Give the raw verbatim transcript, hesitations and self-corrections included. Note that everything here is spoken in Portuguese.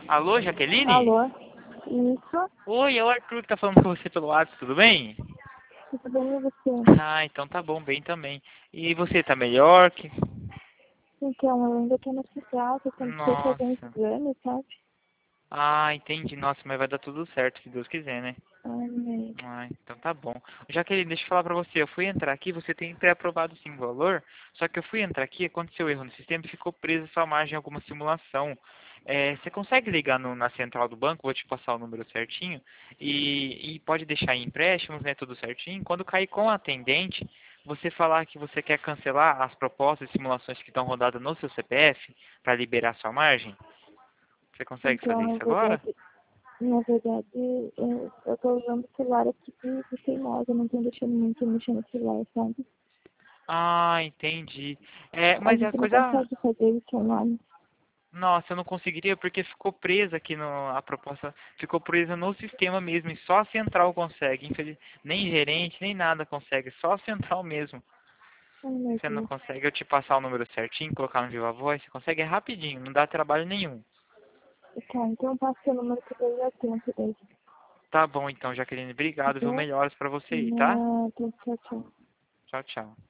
Alô, Jaqueline? Alô? Isso? Oi, é o Arthur que tá falando com você pelo WhatsApp, tudo bem? Tudo bem e você? Ah, então tá bom, bem também. E você tá melhor? Que... Então, eu ainda tô no hospital, tô tendo que fazer uns Nossa. exames, sabe? Ah, entendi. Nossa, mas vai dar tudo certo, se Deus quiser, né? Ai, meu. Ah, então tá bom. Jaqueline, deixa eu falar pra você. Eu fui entrar aqui, você tem pré-aprovado sim o valor, só que eu fui entrar aqui, aconteceu erro no sistema e ficou presa sua margem em alguma simulação. É, você consegue ligar no- na central do banco, vou te passar o número certinho, e, e pode deixar em empréstimos, né, tudo certinho. Quando cair com a atendente, você falar que você quer cancelar as propostas e simulações que estão rodadas no seu C P F para liberar sua margem. Você consegue Então, fazer na isso agora? verdade, na verdade, eu, eu tô usando o celular aqui de, de teimosa, não tô deixando muito mexer no celular, sabe? Ah, entendi. É, A mas a gente não coisa. consegue fazer isso online. Nossa, eu não conseguiria porque ficou presa aqui no. A proposta ficou presa no sistema mesmo. E só a central consegue. Infeliz... Nem gerente, nem nada consegue. Só a central mesmo. Ai, meu Você não Deus. consegue eu te passar o número certinho, colocar no Viva Voz. Você consegue é rapidinho, não dá trabalho nenhum. Tá, então passa o número que eu já tenho daí. Tá bom então, Jaqueline. Tá Obrigado, viu? bom? Melhoras pra você aí, tá? Nada, tchau, tchau. Tchau, tchau.